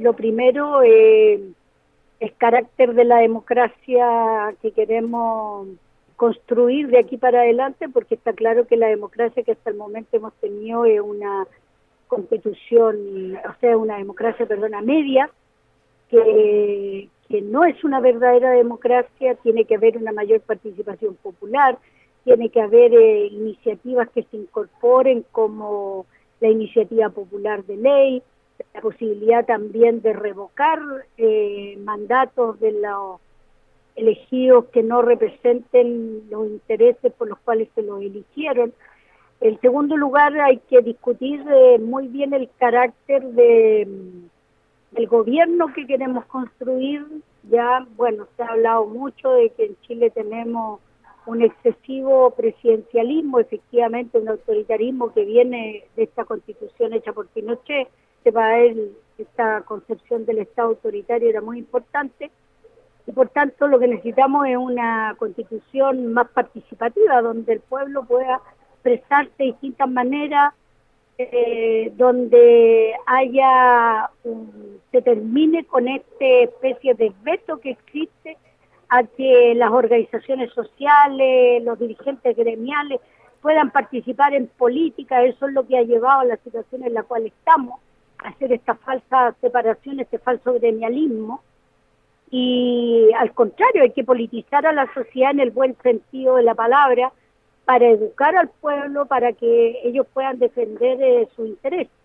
Lo primero el carácter de la democracia que queremos construir de aquí para adelante, porque está claro que la democracia que hasta el momento hemos tenido es una constitución, o sea, una democracia, perdona, media, que no es una verdadera democracia. Tiene que haber una mayor participación popular, tiene que haber iniciativas que se incorporen como la iniciativa popular de ley, la posibilidad también de revocar mandatos de los elegidos que no representen los intereses por los cuales se los eligieron. En segundo lugar, hay que discutir muy bien el carácter del gobierno que queremos construir. Ya, bueno, se ha hablado mucho de que en Chile tenemos un excesivo presidencialismo, efectivamente un autoritarismo que viene de esta constitución hecha por Pinochet. Para él esta concepción del Estado autoritario era muy importante, y por tanto lo que necesitamos es una constitución más participativa, donde el pueblo pueda expresarse de distintas maneras, donde se termine con esta especie de veto que existe a que las organizaciones sociales, los dirigentes gremiales puedan participar en política. Eso es lo que ha llevado a la situación en la cual estamos, a hacer esta falsa separación, este falso gremialismo. Y al contrario, hay que politizar a la sociedad en el buen sentido de la palabra, para educar al pueblo, para que ellos puedan defender su interés.